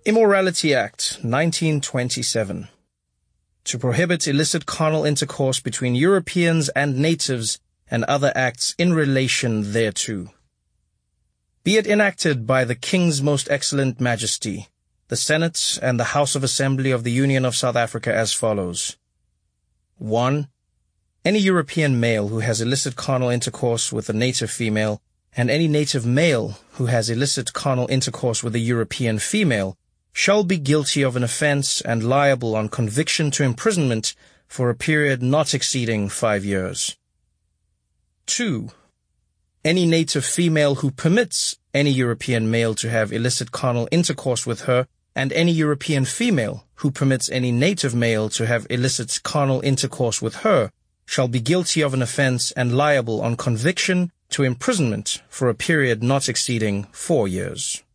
Immorality Act, 1927. To prohibit illicit carnal intercourse between Europeans and natives and other acts in relation thereto. Be it enacted by the King's Most Excellent Majesty, the Senate and the House of Assembly of the Union of South Africa as follows. 1. Any European male who has illicit carnal intercourse with a native female, and any native male who has illicit carnal intercourse with a European female, shall be guilty of an offence and liable on conviction to imprisonment for a period not exceeding 5 years. 2. Any native female who permits any European male to have illicit carnal intercourse with her, and any European female who permits any native male to have illicit carnal intercourse with her, shall be guilty of an offence and liable on conviction to imprisonment for a period not exceeding 4 years.